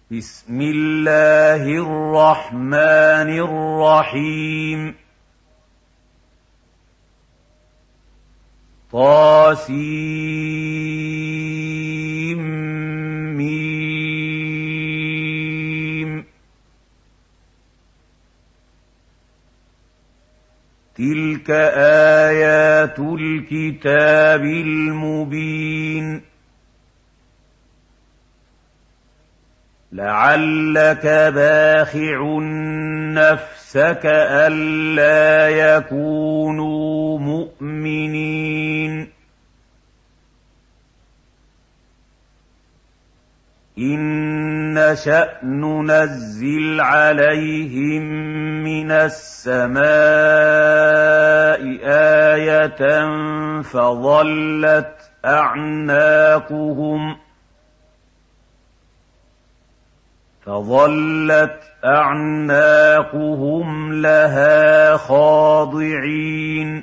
بسم الله الرحمن الرحيم طاسيم تلك آيات الكتاب المبين لعلك باخع نفسك ألا يكونوا مؤمنين إن نشأ ننزل عليهم من السماء آية فظلت أعناقهم لها خاضعين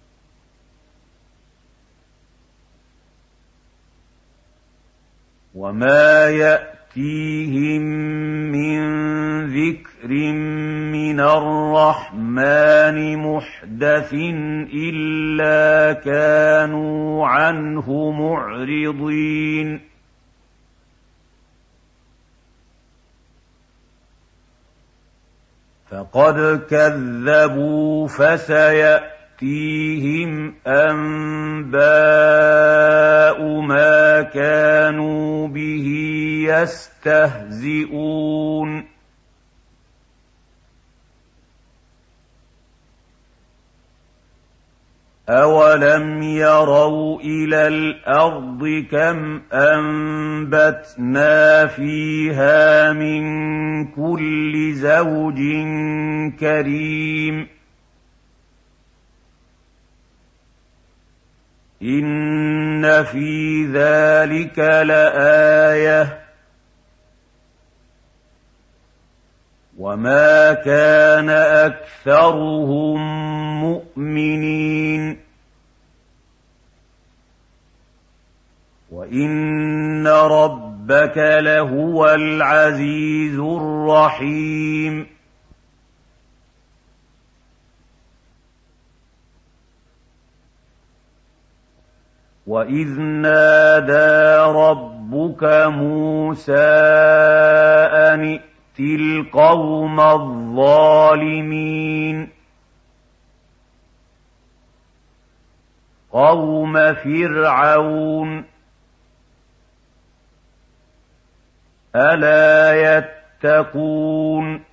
وما يأتيهم من ذكر من الرحمن محدث إلا كانوا عنه معرضين فقد كذبوا فسيأتيهم أنباء ما كانوا به يستهزئون أولم يروا إلى الأرض كم أنبتنا فيها من كل زوج كريم إن في ذلك لآية وما كان أكثرهم مؤمنين وإن ربك لهو العزيز الرحيم وإذ نادى ربك موسى أن ائت القوم الظالمين قوم فرعون ألا يتقون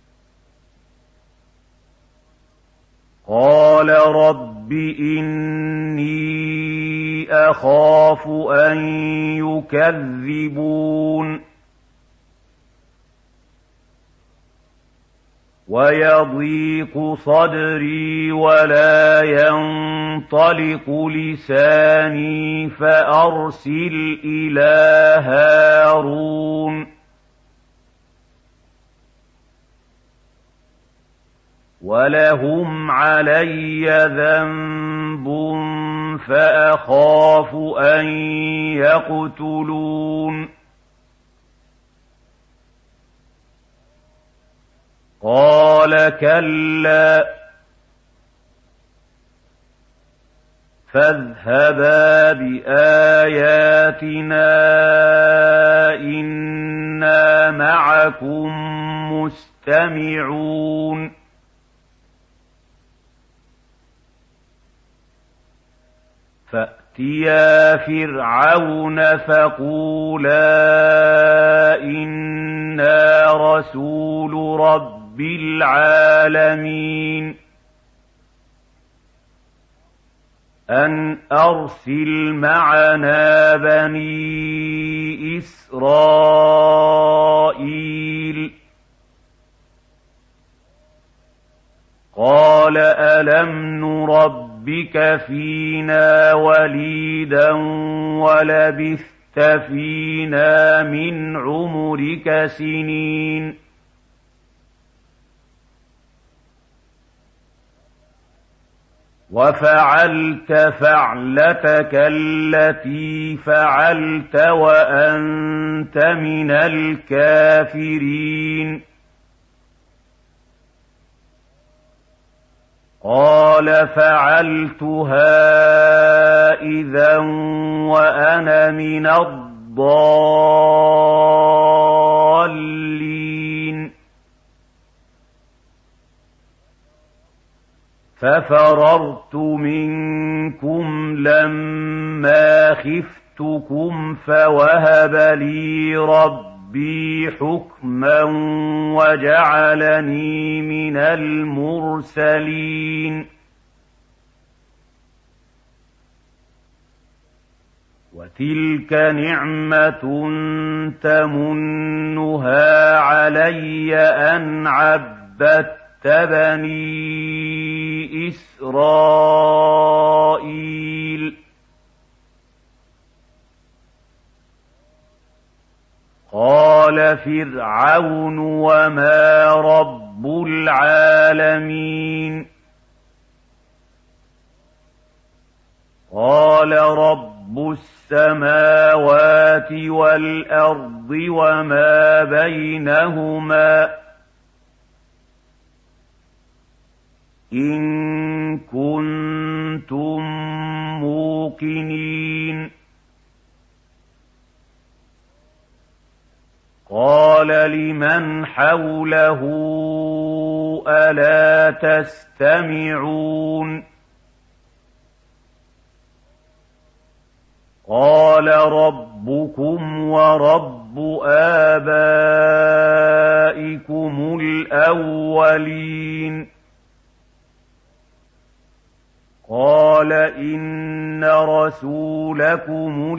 قال رب إني أخاف أن يكذبون ويضيق صدري ولا ينطلق لساني فأرسل إلى هارون ولهم علي ذنب فأخاف أن يقتلون قال كلا فاذهبا بآياتنا إنا معكم مستمعون فأتيا فرعون فقولا إنا رسول رب العالمين أن أرسل معنا بني إسرائيل قال ألم نربك فينا وليدا ولبثت فينا من عمرك سنين وفعلت فعلتك التي فعلت وأنت من الكافرين. قال فعلتها إذا وأنا من الضالين. ففررت منكم لما خفتكم فوهب لي ربي حكما وجعلني من المرسلين. وتلك نعمة تمنها علي أن عبدت بني إسرائيل. قال فرعون وما رب العالمين. قال رب السماوات والأرض وما بينهما إن كنتم موقنين. قال لمن حوله ألا تستمعون. قال ربكم ورب آبائكم الأولين. قال إن رسولكم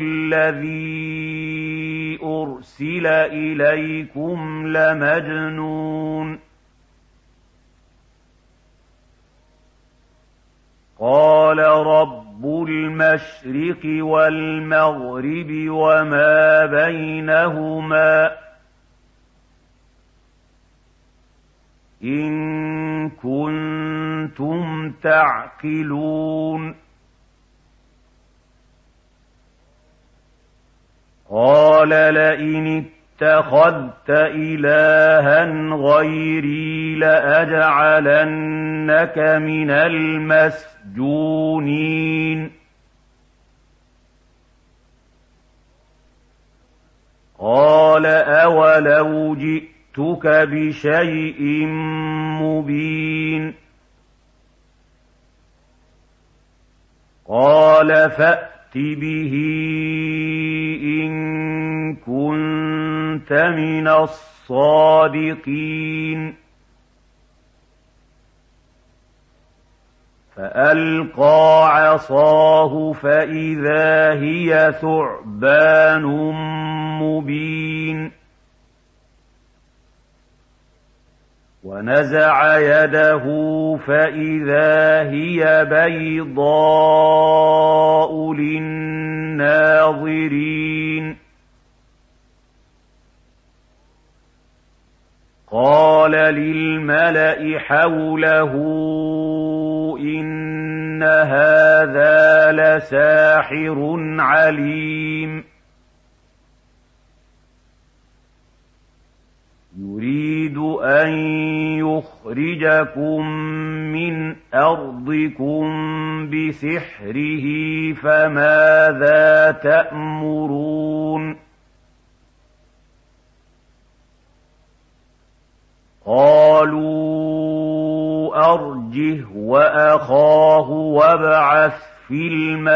الذي أرسل إليكم لمجنون. قال رب المشرق والمغرب وما بينهما إن كنتم تعقلون. قال لئن اتخذت إلها غيري لأجعلنك من المسجونين. قال أولو جئتك بشيء مبين. قال فأت به إن كنت من الصادقين. فألقى عصاه فإذا هي ثعبان مبين. ونزع يده فإذا هي بيضاء للناظرين. قال للملأ حوله إن هذا لساحر عليم. يريد أن يخرجكم من أرضكم بسحره فماذا تأمرون. قالوا أرجه وأخاه وابعث في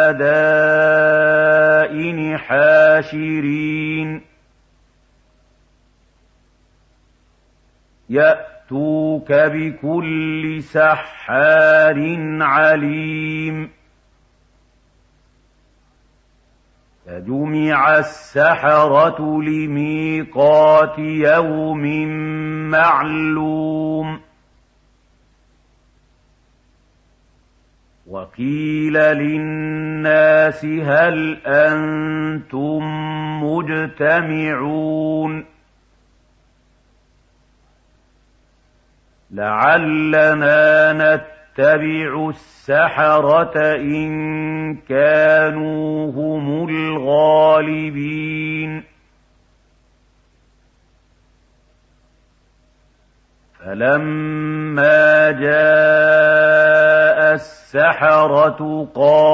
المدائن حاشرين يأتوك بكل سحار عليم. فجمع السحرة لميقات يوم معلوم. وقيل للناس هل أنتم مجتمعون لعلنا فَاتَّبِعُوا السَّحَرَةَ إِن كَانُوا هُمُ الْغَالِبِينَ فَلَمَّا جَاءَ السَّحَرَةُ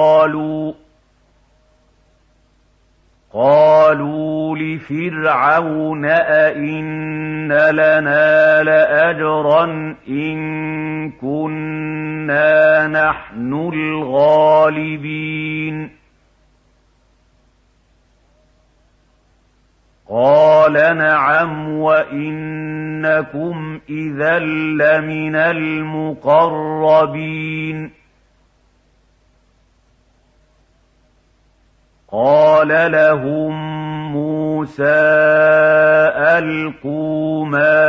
قَالُوا لِفِرْعَوْنَ أَئِنَّ لَنَا لَأَجْرًا إِن كُنَّا نَحْنُ الْغَالِبِينَ قَالَ نَعَمْ وَإِنَّكُمْ إِذًا لَّمِنَ الْمُقَرَّبِينَ قَالَ لَهُم مُّوسَىٰ أَلْقُوا مَا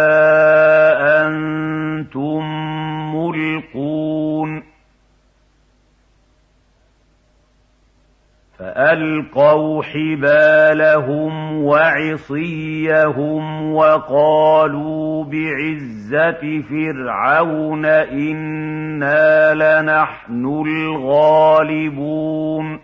أَنتُم مُّلْقُونَ فَأَلْقَوْا حِبَالَهُمْ وَعِصِيَّهُمْ وَقَالُوا بِعِزَّةِ فِرْعَوْنَ إِنَّا لَنَحْنُ الْغَالِبُونَ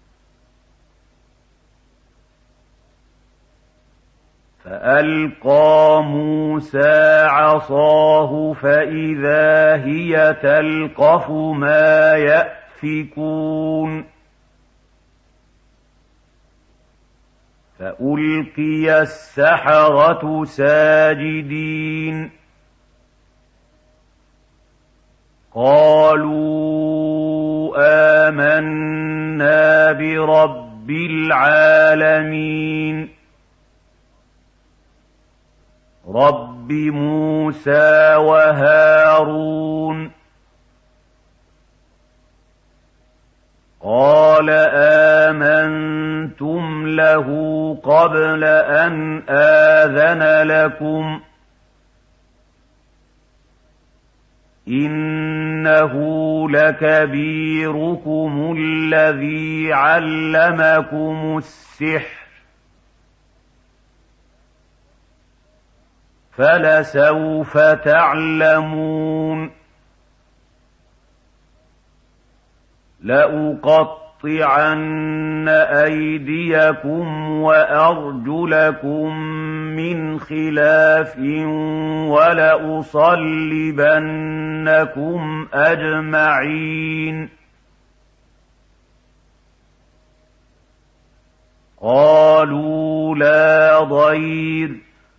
فَأَلْقَىٰ مُوسَىٰ عَصَاهُ فَإِذَا هِيَ تَلْقَفُ مَا يَأْفِكُونَ فَأُلْقِيَ السَّحَرَةُ سَاجِدِينَ قَالُوا آمَنَّا بِرَبِّ الْعَالَمِينَ رَبِّ مُوسَىٰ وَهَارُونَ قَالَ آمَنتُمْ لَهُ قَبْلَ أَنْ آذَنَ لَكُمْ إِنَّهُ لَكَبِيرُكُمُ الَّذِي عَلَّمَكُمُ السِّحْرَ فَلَسَوْفَ تَعْلَمُونَ لَأُقَطِّعَنَّ أَيْدِيَكُمْ وَأَرْجُلَكُم مِّنْ خِلَافٍ وَلَأُصَلِّبَنَّكُمْ أَجْمَعِينَ قَالُوا لَا ضَيْرَ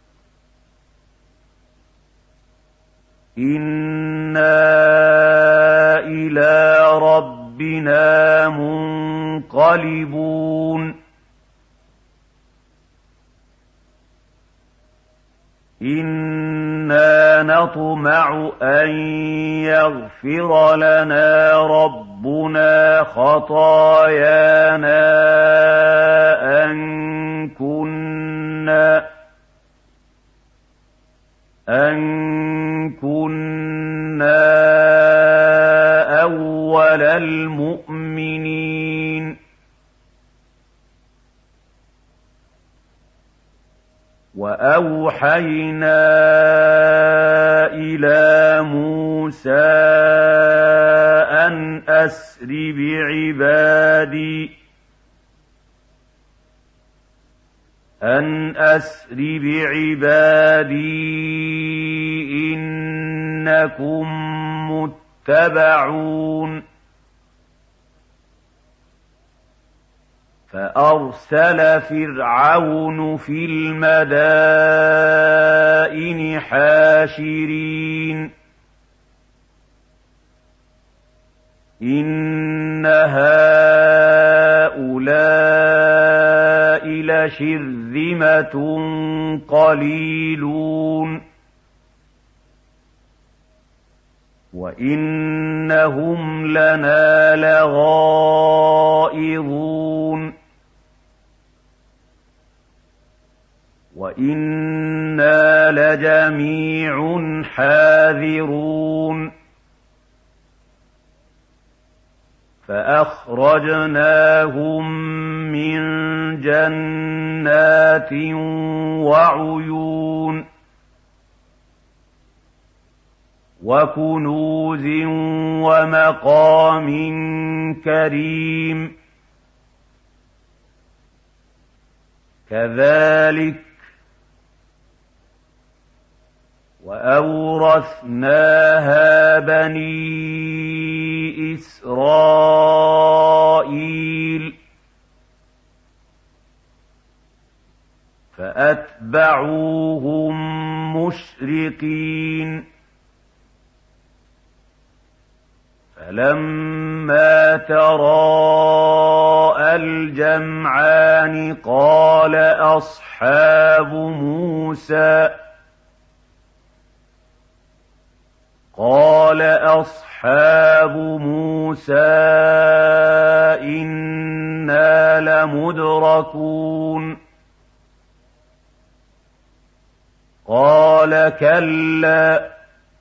إِنَّا إِلَىٰ رَبِّنَا مُنقَلِبُونَ إِنَّا نَطْمَعُ أَن يَغْفِرَ لَنَا رَبُّنَا خَطَايَانَا أَن كُنَّا أَوَّلَ الْمُؤْمِنِينَ وَأَوْحَيْنَا إِلَىٰ مُوسَىٰ أَنْ أَسْرِ بِعِبَادِي إِنَّكُم مُّتَّبَعُونَ فَأَرْسَلَ فِرْعَوْنُ فِي الْمَدَائِنِ حَاشِرِينَ إِنَّ هَٰؤُلَاءِ لَشِرْذِمَةٌ قَلِيلُونَ وَإِنَّهُمْ لَنَا لَغَائِظُونَ وَإِنَّا لَجَمِيعٌ حَاذِرُونَ فَأَخْرَجْنَاهُم مِّن جَنَّاتٍ وَعُيُونٍ وَكُنُوزٍ وَمَقَامٍ كَرِيمٍ كَذَٰلِكَ وَأَوْرَثْنَاهَا بَنِي إِسْرَائِيلَ فَأَتْبَعُوهُم مُّشْرِقِينَ فَلَمَّا تَرَاءَى الْجَمْعَانِ قَالَ أَصْحَابُ مُوسَىٰ إِنَّا لَمُدْرَكُونَ قَالَ كَلَّا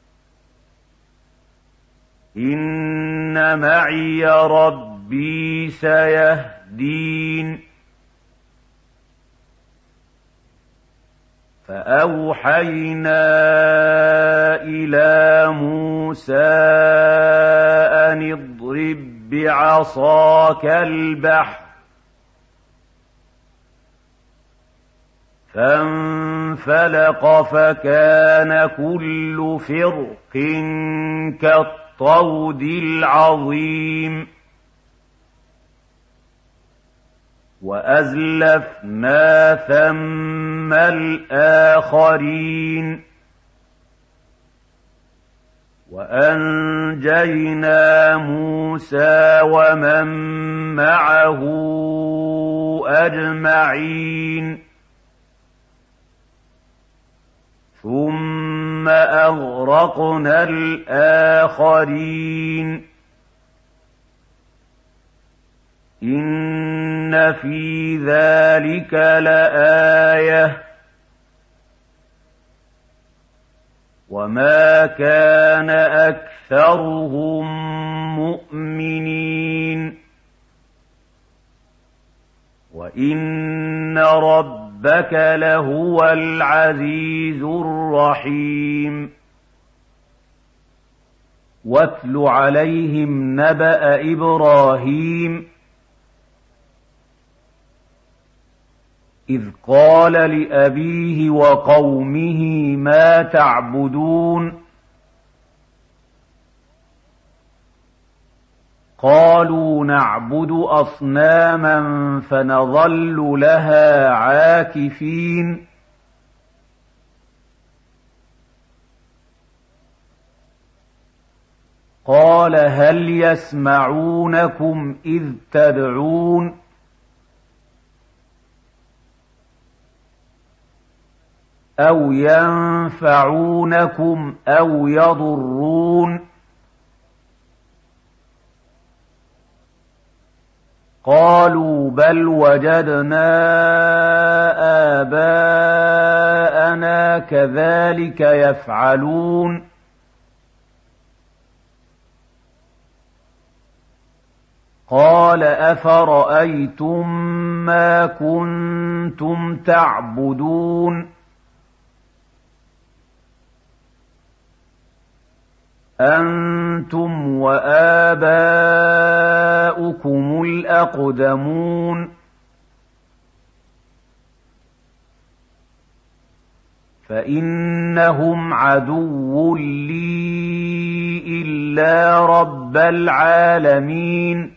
إِنَّ مَعِيَ رَبِّي سَيَهْدِينِ فَأَوْحَيْنَا إِلَىٰ مُوسَىٰ أَنِ اضْرِب بِّعَصَاكَ الْبَحْرَ فَانفَلَقَ فَكَانَ كُلُّ فِرْقٍ كَالطَّوْدِ الْعَظِيمِ وَأَزْلَفْنَا ثَمَّ الْآخَرِينَ وَأَنجَيْنَا مُوسَىٰ وَمَن مَّعَهُ أَجْمَعِينَ ثُمَّ أَغْرَقْنَا الْآخَرِينَ إِنَّ فِي ذَٰلِكَ لَآيَةً وَمَا كَانَ أَكْثَرُهُم مُّؤْمِنِينَ وَإِنَّ رَبَّكَ لَهُوَ الْعَزِيزُ الرَّحِيمُ وَاتْلُ عَلَيْهِمْ نَبَأَ إِبْرَاهِيمَ إِذْ قَالَ لِأَبِيهِ وَقَوْمِهِ مَا تَعْبُدُونَ قَالُوا نَعْبُدُ أَصْنَامًا فَنَظَلُّ لَهَا عَاكِفِينَ قَالَ هَلْ يَسْمَعُونَكُمْ إِذْ تَدْعُونَ أَوْ يَنفَعُونَكُمْ أَوْ يَضُرُّونَ قَالُوا بَلْ وَجَدْنَا آبَاءَنَا كَذَٰلِكَ يَفْعَلُونَ قَالَ أَفَرَأَيْتُم مَّا كُنتُمْ تَعْبُدُونَ أَنتُمْ وَآبَاؤُكُمُ الْأَقْدَمُونَ فَإِنَّهُمْ عَدُوٌّ لِّي إِلَّا رَبَّ الْعَالَمِينَ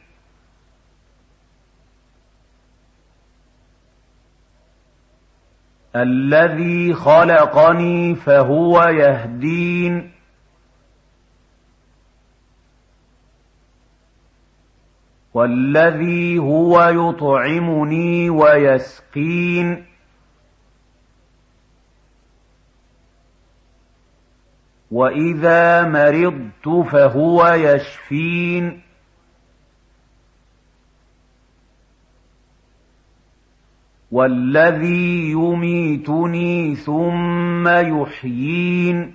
الَّذِي خَلَقَنِي فَهُوَ يَهْدِينِ وَالَّذِي هُوَ يُطْعِمُنِي وَيَسْقِينِ وَإِذَا مَرِضْتُ فَهُوَ يَشْفِينِ وَالَّذِي يُمِيتُنِي ثُمَّ يُحْيِينِ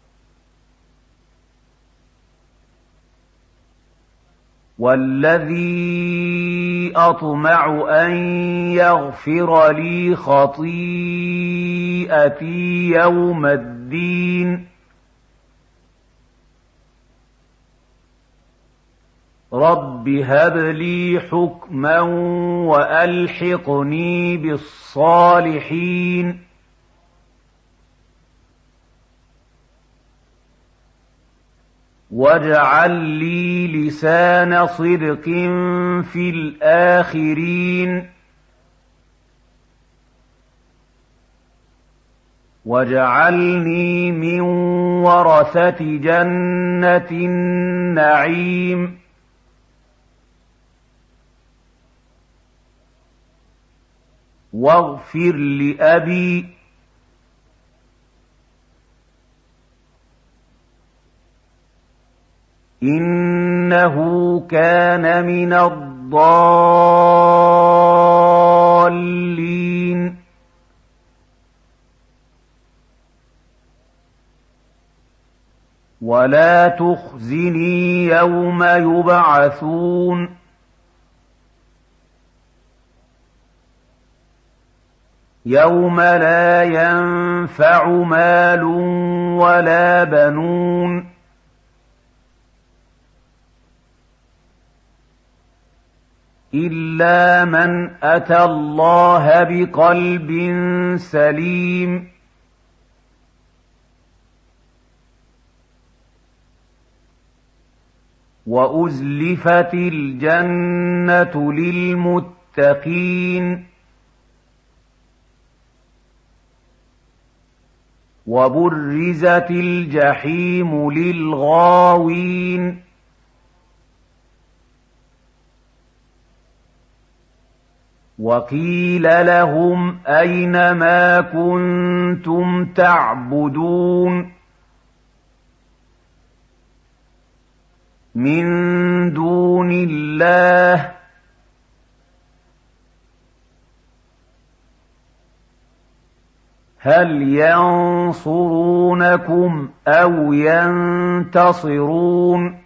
وَالَّذِي أَطْمَعُ أَن يَغْفِرَ لِي خَطِيئَتِي يَوْمَ الدِّينِ رَبِّ هَبْ لِي حُكْمًا وَأَلْحِقْنِي بِالصَّالِحِينَ وَاجْعَل لِّي لِسَانَ صِدْقٍ فِي الْآخِرِينَ وَاجْعَلْنِي مِن وَرَثَةِ جَنَّةِ النَّعِيمِ وَاغْفِرْ لِأَبِي إِنَّهُ كَانَ مِنَ الضَّالِّينَ وَلَا تُخْزِنِي يَوْمَ يُبْعَثُونَ يَوْمَ لَا يَنفَعُ مَالٌ وَلَا بَنُونَ إِلَّا مَنْ أَتَى اللَّهَ بِقَلْبٍ سَلِيمٍ وَأُزْلِفَتِ الْجَنَّةُ لِلْمُتَّقِينَ وَبُرِّزَتِ الْجَحِيمُ لِلْغَاوِينَ وَقِيلَ لَهُمْ أَيْنَ مَا كُنتُمْ تَعْبُدُونَ مِن دُونِ اللَّهِ هَلْ يَنصُرُونَكُمْ أَوْ يَنتَصِرُونَ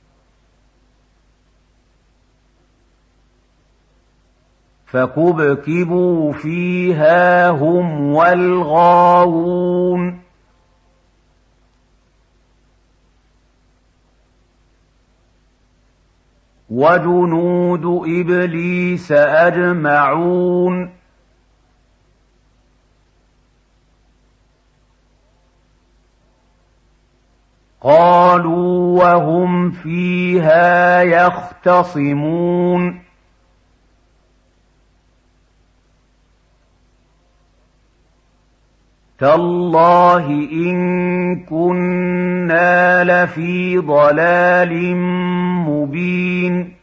فَكُبْكِبُوا فِيهَا هُمْ وَالْغَاوُونَ وَجُنُودُ إِبْلِيسَ أَجْمَعُونَ قَالُوا وَهُمْ فِيهَا يَخْتَصِمُونَ تَاللَّهِ إِن كُنَّا لَفِي ضَلَالٍ مُّبِينٍ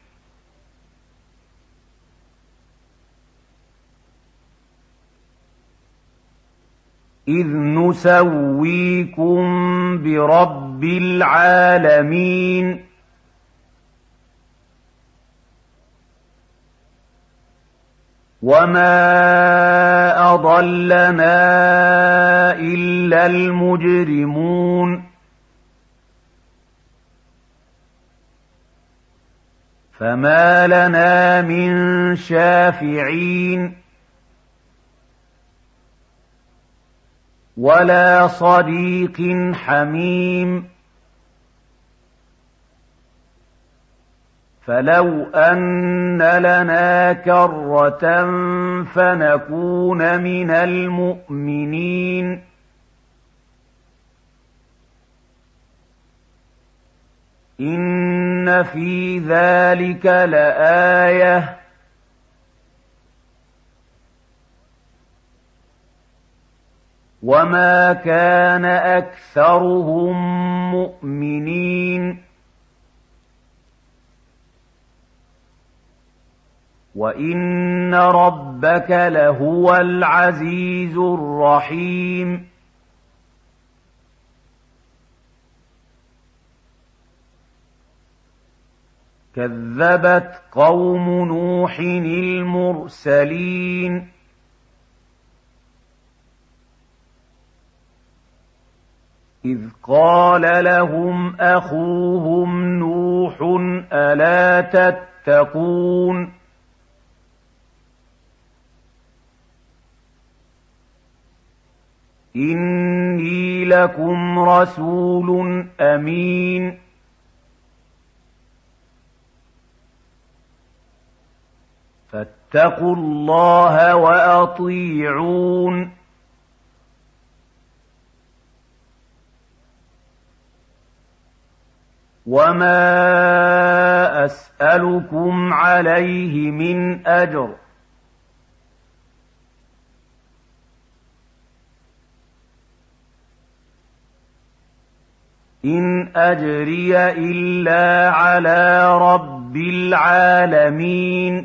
إِذْ نُسَوِّيكُم بِرَبِّ الْعَالَمِينَ وَمَا أَضَلَّنَا إِلَّا الْمُجْرِمُونَ فَمَا لَنَا مِن شَافِعِينَ وَلَا صَدِيقٍ حَمِيمٍ فَلَوْ أَنَّ لَنَا كَرَّةً فَنَكُونَ مِنَ الْمُؤْمِنِينَ إِنَّ فِي ذَلِكَ لَآيَةً وَمَا كَانَ أَكْثَرُهُم مُّؤْمِنِينَ وَإِنَّ رَبَّكَ لَهُوَ الْعَزِيزُ الرَّحِيمُ كَذَّبَتْ قَوْمُ نُوحٍ الْمُرْسَلِينَ إِذْ قَالَ لَهُمْ أَخُوهُمْ نُوحٌ أَلَا تَتَّقُونَ إِنِّي لَكُمْ رَسُولٌ أَمِينٌ فاتقوا الله وأطيعون وما أسألكم عليه من أجر إن أجري إلا على رب العالمين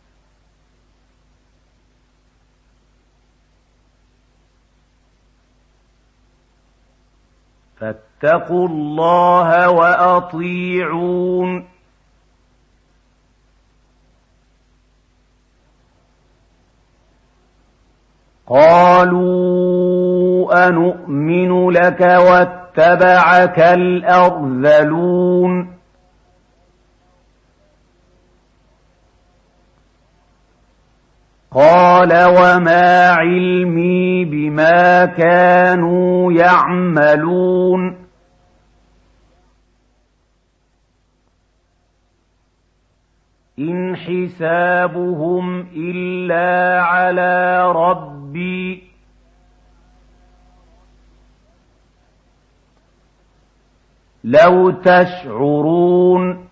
فاتقوا الله وأطيعون قالوا أنؤمن لك واتبعك الأرذلون قال وما علمي بما كانوا يعملون إن حسابهم إلا على ربي لو تشعرون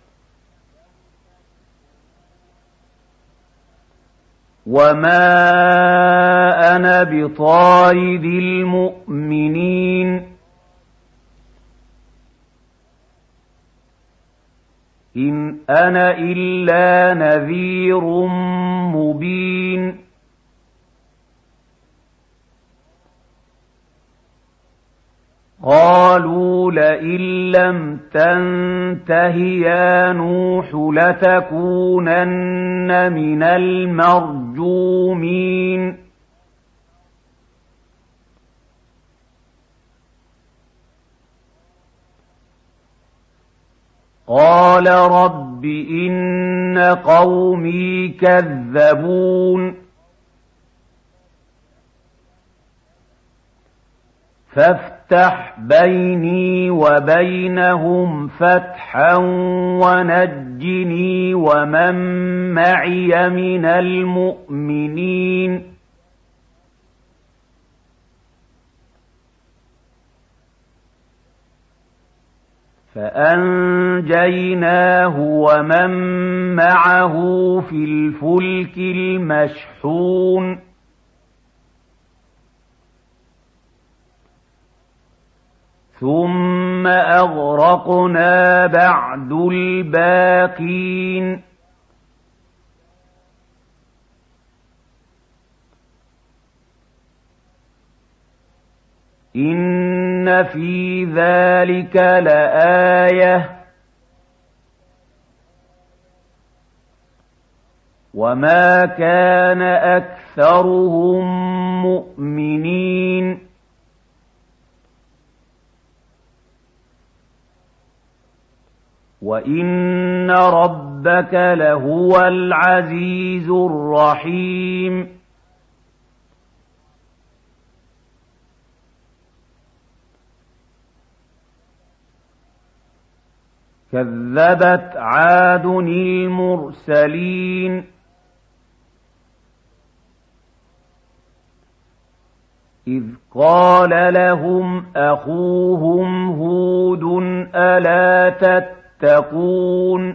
وما أنا بطارد المؤمنين إن أنا إلا نذير مبين قالوا لئن لم تنته يا نوح لتكونن من المرجومين قال رب إن قومي كذبون فافتح بيني وبينهم فتحا ونجني ومن معي من المؤمنين فأنجيناه ومن معه في الفلك المشحون ثم أغرقنا بعد الباقين إن في ذلك لآية وما كان أكثرهم مؤمنين وإن ربك لهو العزيز الرحيم كذبت عاد المرسلين إذ قال لهم أخوهم هود ألا تتقون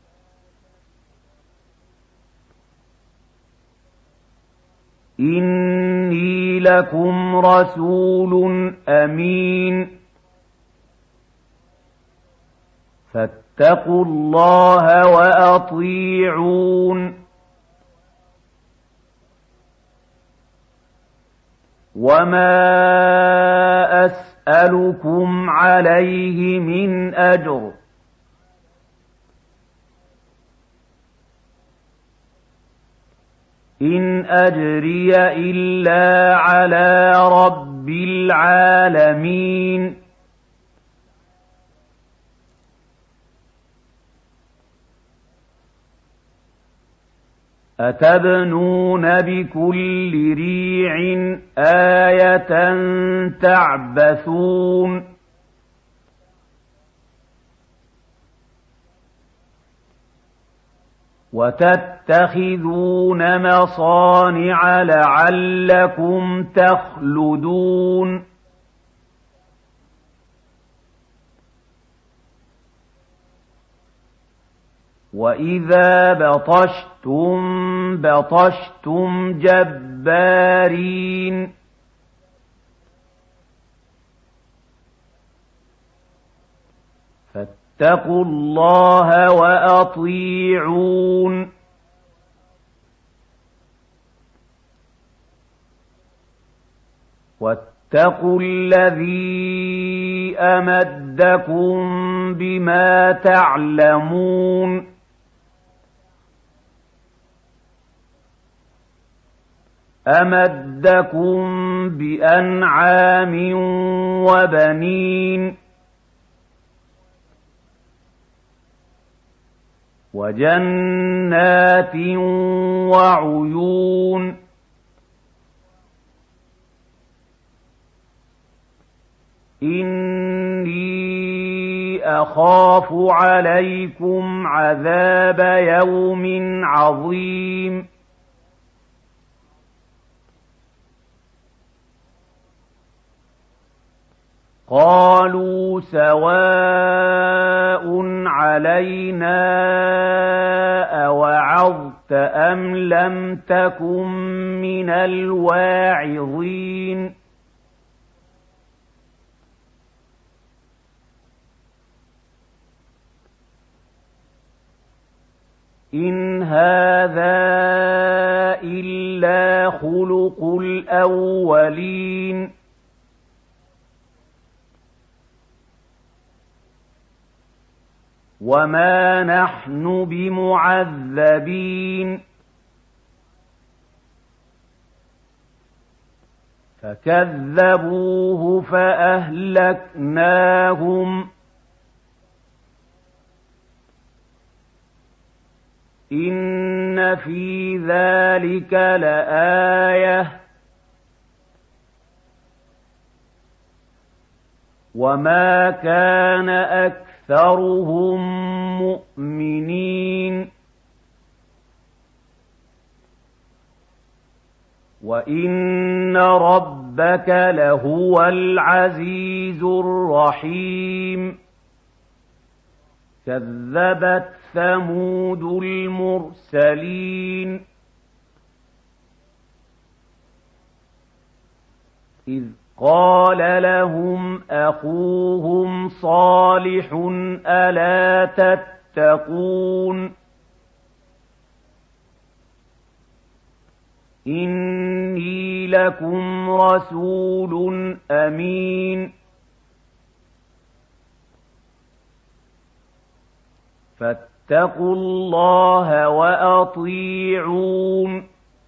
إني لكم رسول أمين فاتقوا الله وأطيعون وما أسألكم عليه من أجر إن أجري إلا على رب العالمين أتبنون بكل ريع آية تعبثون وتتخذون مصانع لعلكم تخلدون وإذا بطشتم بطشتم جبارين فاتقوا الله وأطيعون واتقوا الذي أمدكم بما تعلمون أمدكم بأنعام وبنين وجنات وعيون إني أخاف عليكم عذاب يوم عظيم قالوا سواء علينا أوعظت أم لم تكن من الواعظين إن هذا إلا خلق الأولين وما نحن بمعذبين فكذبوه فأهلكناهم إن في ذلك لآية وما كان أكثرهم مؤمنين وإن ربك لهو العزيز الرحيم كذبت ثمود المرسلين إذ قال لهم أخوهم صالح ألا تتقون إني لكم رسول أمين فاتقوا الله وأطيعون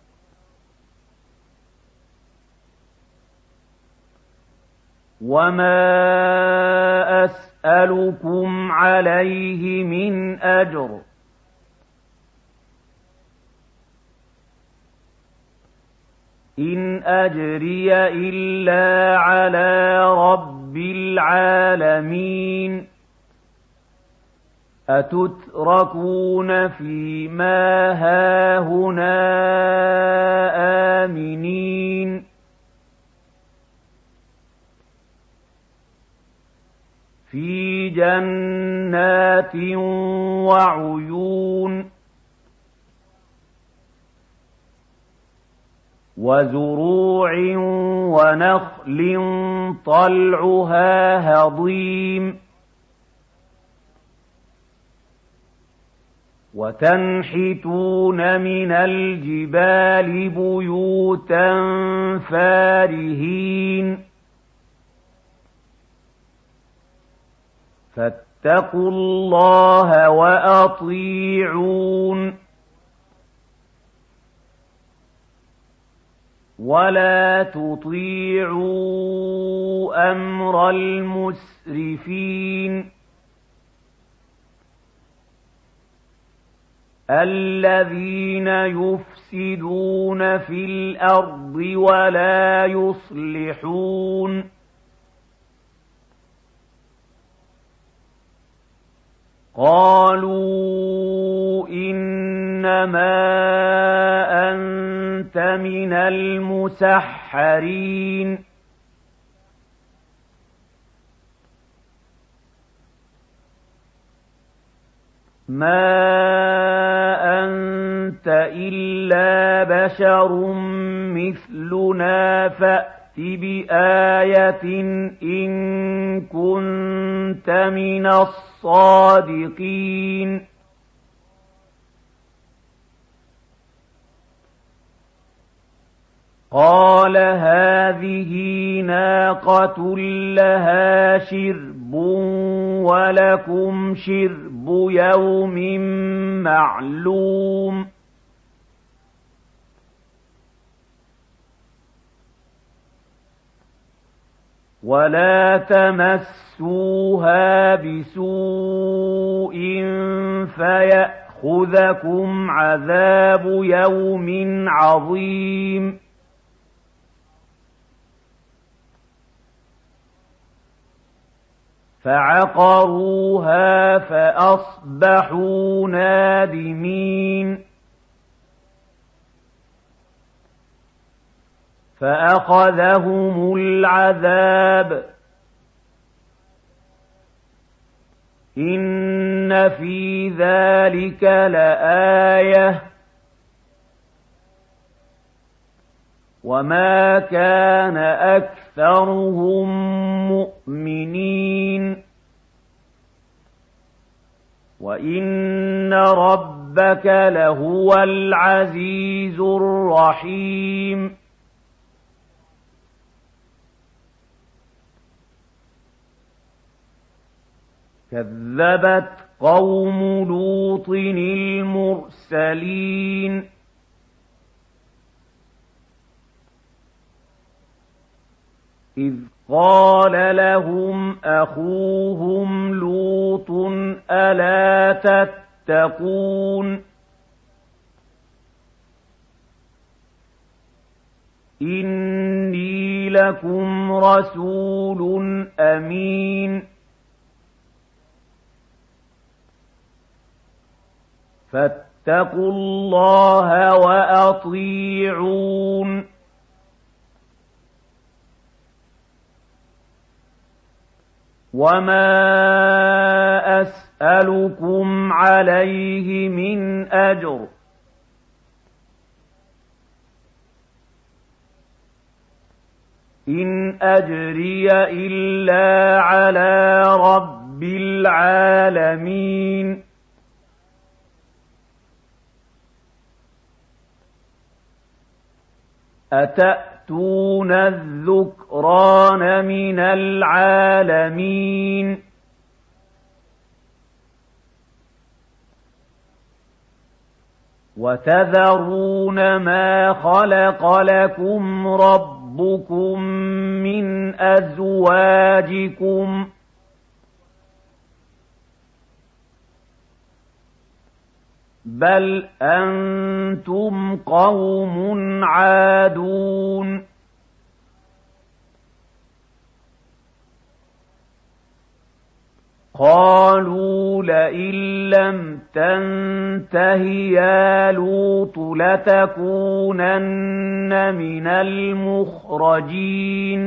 وما أسألكم عليه من أجر إن أجري إلا على رب العالمين أتتركون فيما هاهنا آمنين في جنات وعيون وزروع ونخل طلعها هضيم وتنحتون من الجبال بيوتا فارهين فاتقوا الله وأطيعون ولا تطيعوا أمر المسرفين الذين يفسدون في الأرض ولا يصلحون قالوا إن إنما أنت من المسحرين ما أنت إلا بشر مثلنا فأت بآية إن كنت من الصادقين قال هذه ناقة لها شرب ولكم شرب يوم معلوم ولا تمسوها بسوء فيأخذكم عذاب يوم عظيم فعقروها فأصبحوا نادمين فأخذهم العذاب إن في ذلك لآية وما كان أكثرهم مؤمنين وإن ربك لهو العزيز الرحيم كذبت قوم لوط المرسلين إذ قال لهم أخوهم لوط ألا تتقون إني لكم رسول أمين فاتقوا الله وأطيعون وما أسألكم عليه من أجر إن أجري إلا على رب العالمين أتأتون الذكران من العالمين وتذرون ما خلق لكم ربكم من أزواجكم بل أنتم قوم عادون قالوا لئن لم تنته يا لوط لتكونن من المخرجين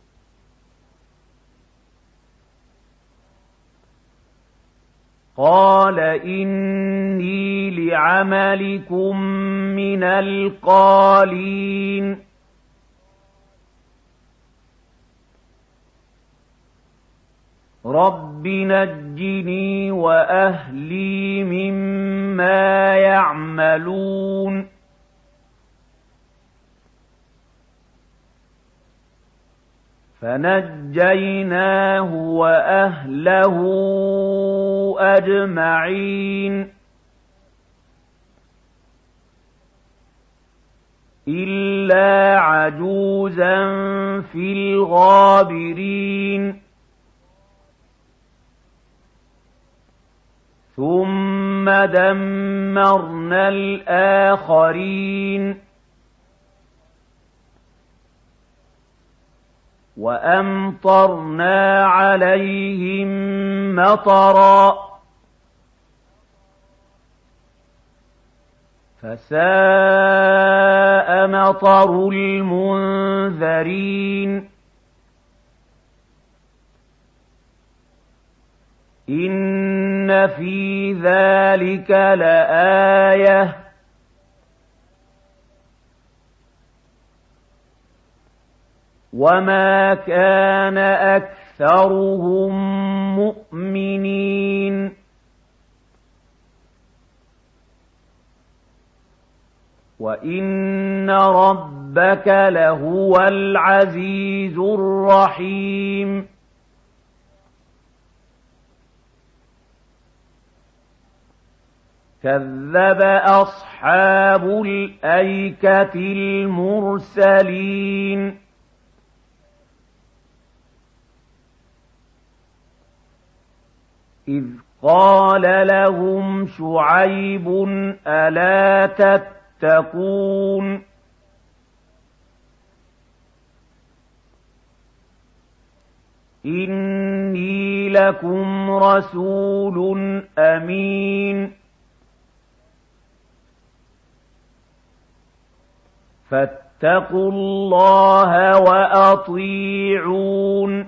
قال إني لعملكم من القالين رب نجني وأهلي مما يعملون فنجيناه وأهله أجمعين إلا عجوزا في الغابرين ثم دمرنا الآخرين وأمطرنا عليهم مطرا فساء مطر المنذرين إن في ذلك لآية وما كان أكثرهم مؤمنين وإن ربك لهو العزيز الرحيم كذب أصحاب الأيكة المرسلين إذ قال لهم شعيب ألا تتقون إني لكم رسول أمين فاتقوا الله وأطيعون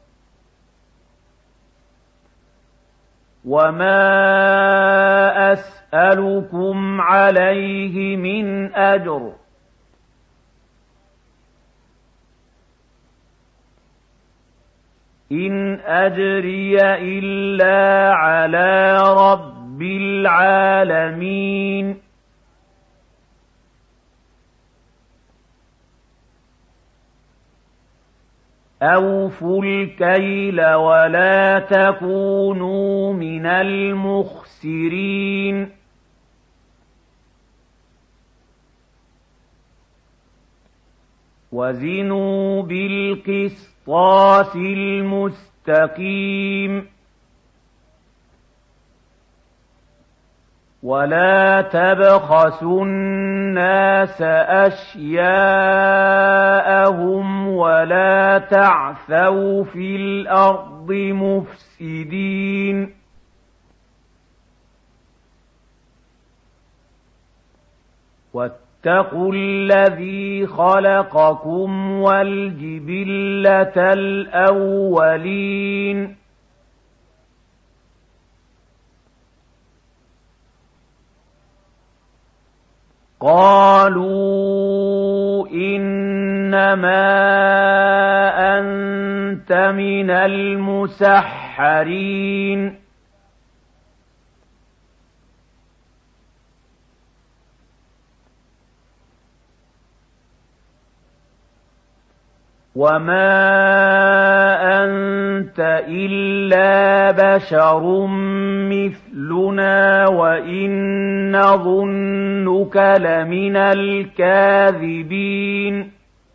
وما أسألكم عليه من أجر إن أجري إلا على رب العالمين أوفوا الكيل ولا تكونوا من المخسرين وزنوا بالقسطاس المستقيم ولا تبخسوا الناس أشياءهم ولا تعثوا في الأرض مفسدين واتقوا الذي خلقكم والجبلة الأولين قالوا إنما أنت من المسحرين وما أنت إلا بشر مثلنا وإن نظنك لمن الكاذبين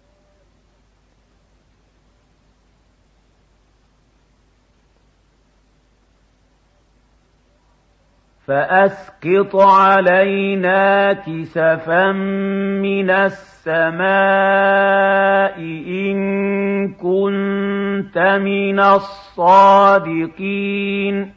فأسقط علينا كسفا من السماء إن كنت من الصادقين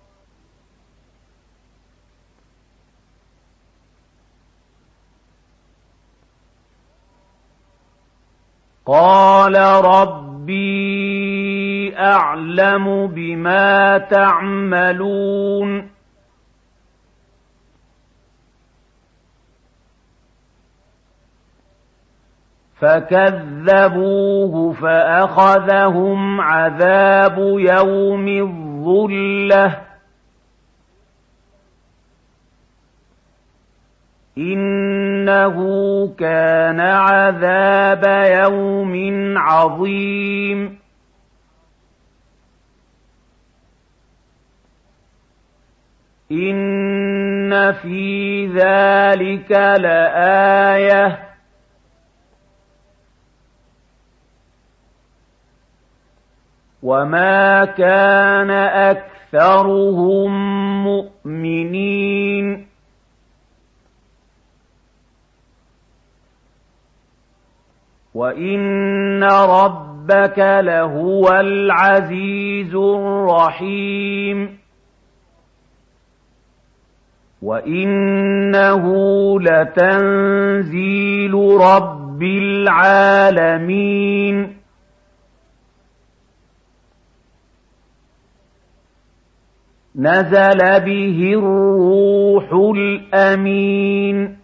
قال ربي أعلم بما تعملون فكذبوه فأخذهم عذاب يوم الظلة إنه كان عذاب يوم عظيم إن في ذلك لآية وما كان أكثرهم مؤمنين وإن ربك لهو العزيز الرحيم وَإِنَّهُ لَتَنزِيلُ رَبِّ الْعَالَمِينَ نَزَلَ بِهِ الرُّوحُ الْأَمِينُ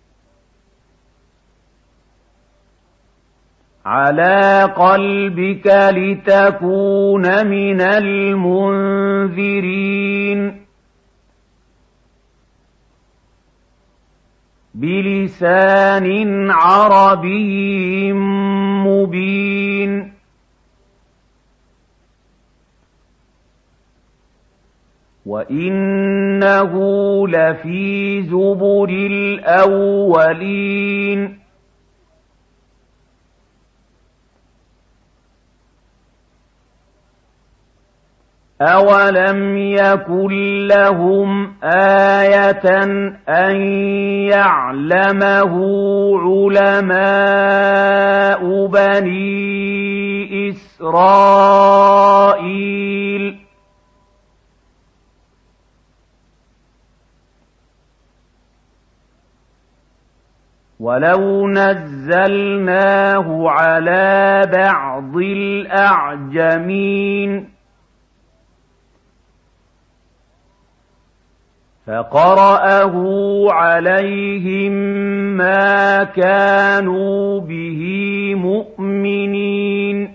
عَلَىٰ قَلْبِكَ لِتَكُونَ مِنَ الْمُنذِرِينَ بِلِسَانٍ عَرَبِيٍّ مُّبِينٍ وَإِنَّهُ لَفِي زُبُرِ الْأَوَّلِينَ أَوَلَمْ يَكُن لَّهُمْ آيَةً أَن يَعْلَمَهُ عُلَمَاءُ بَنِي إِسْرَائِيلَ وَلَوْ نَزَّلْنَاهُ عَلَىٰ بَعْضِ الْأَعْجَمِينَ فَقَرَأَهُ عَلَيْهِم مَّا كَانُوا بِهِ مُؤْمِنِينَ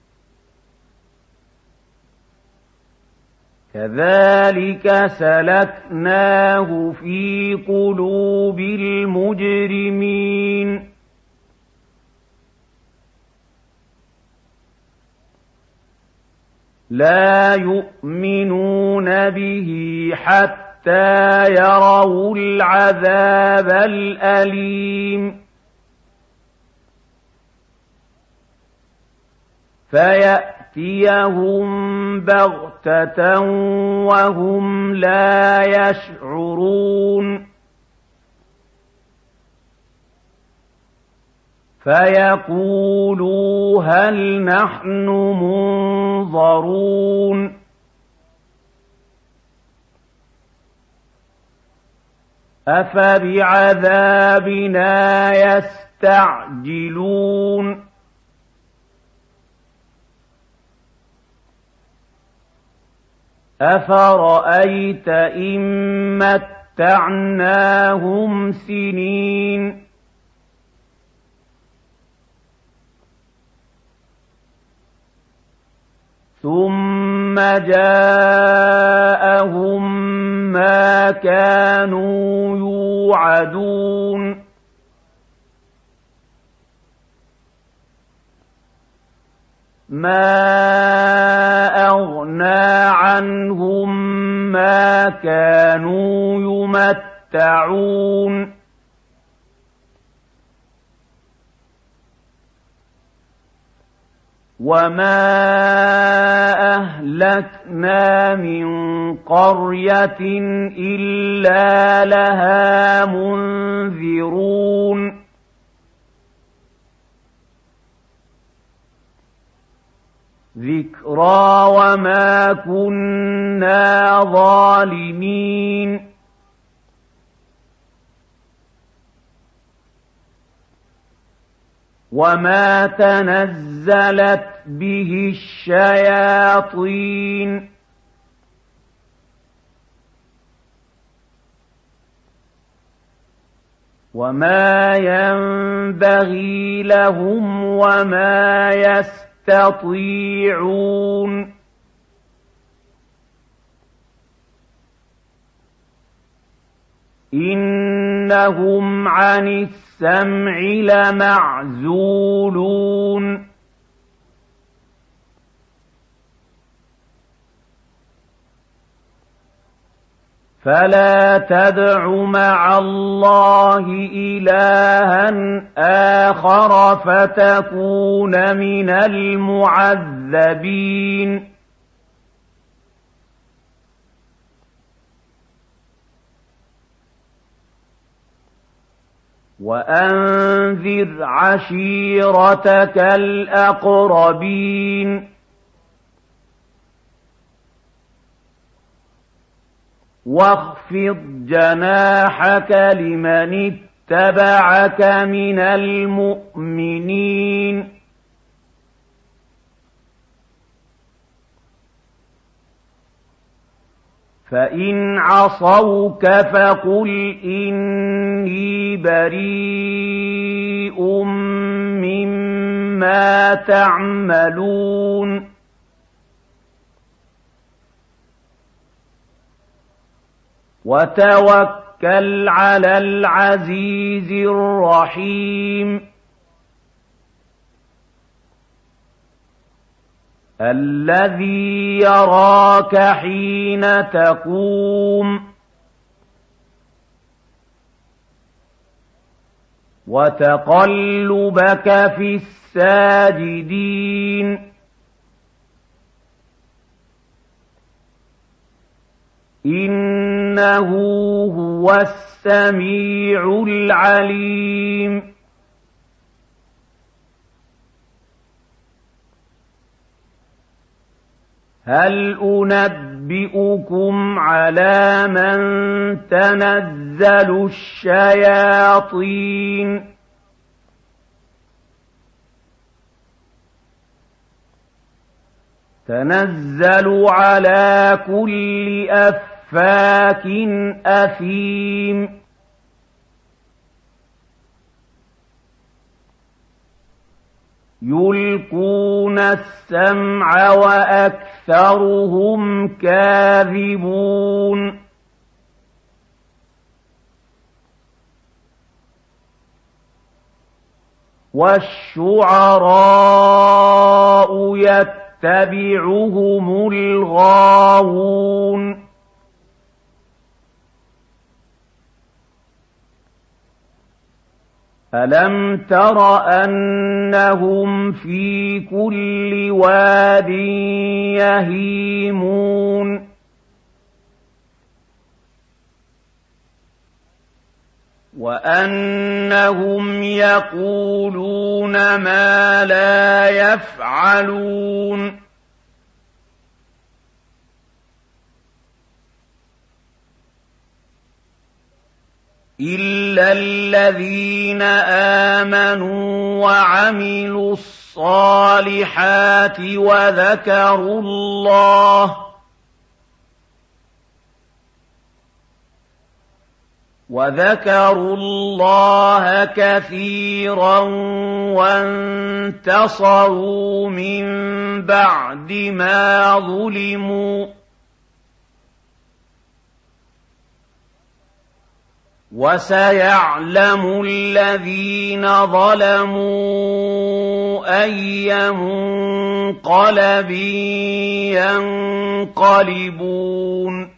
كَذَٰلِكَ سَلَكْنَاهُ فِي قُلُوبِ الْمُجْرِمِينَ لَا يُؤْمِنُونَ بِهِ حَتَّىٰ يَرَوُا الْعَذَابَ الْأَلِيمَ فَيَأْتِيَهُم بَغْتَةً وَهُمْ لَا يَشْعُرُونَ فَيَقُولُوا هَلْ نَحْنُ مُنظَرُونَ أَفَبِعَذَابِنَا يَسْتَعْجِلُونَ أَفَرَأَيْتَ إِن مَّتَّعْنَاهُمْ سِنِينَ ثُمَّ جَاءَهُم مَّا كَانُوا يُوعَدُونَ مَا أَغْنَىٰ عَنْهُم مَّا كَانُوا يُمَتَّعُونَ وَمَا أَهْلَكْنَا مِن قَرْيَةٍ إِلَّا لَهَا مُنذِرُونَ ذِكْرَىٰ وَمَا كُنَّا ظَالِمِينَ وَمَا تَنَزَّلَتْ بِهِ الشَّيَاطِينُ وَمَا يَنبَغِي لَهُمْ وَمَا يَسْتَطِيعُونَ إِنَّهُمْ عَنِ السَّمْعِ لَمَعْزُولُونَ فَلَا تَدْعُ مَعَ اللَّهِ إِلَٰهًا آخَرَ فَتَكُونَ مِنَ الْمُعَذَّبِينَ وَأَنذِرْ عَشِيرَتَكَ الْأَقْرَبِينَ وَاخْفِضْ جَنَاحَكَ لِمَنِ اتَّبَعَكَ مِنَ الْمُؤْمِنِينَ فَإِنْ عَصَوْكَ فَقُلْ إِنِّي بَرِيءٌ مِّمَّا تَعْمَلُونَ وَتَوَكَّلْ عَلَى الْعَزِيزِ الرَّحِيمِ الَّذِي يَرَاكَ حِينَ تَقُومُ وَتَقَلُّبَكَ فِي السَّاجِدِينَ إِنَّهُ هُوَ السَّمِيعُ الْعَلِيمُ هَلْ أُنَبِّئُكُمْ عَلَىٰ مَن تَنَزَّلُ الشَّيَاطِينُ تَنَزَّلُ عَلَىٰ كُلِّ أَفَّاكٍ أَثِيمٍ يُلْقُونَ السَّمْعَ وَأَكْثَرُهُمْ كَاذِبُونَ وَالشُّعَرَاءُ يَتَّبِعُهُمُ الْغَاوُونَ أَلَمْ تَرَ أَنَّهُمْ فِي كُلِّ وَادٍ يَهِيمُونَ وَأَنَّهُمْ يَقُولُونَ مَا لَا يَفْعَلُونَ إِلَّا الَّذِينَ آمَنُوا وَعَمِلُوا الصَّالِحَاتِ وَذَكَرُوا اللَّهَ كَثِيرًا وَانتَصَرُوا مِن بَعْدِ مَا ظُلِمُوا وَسَيَعْلَمُ الَّذِينَ ظَلَمُوا أَيَّ مُنقَلَبٍ يَنقَلِبُونَ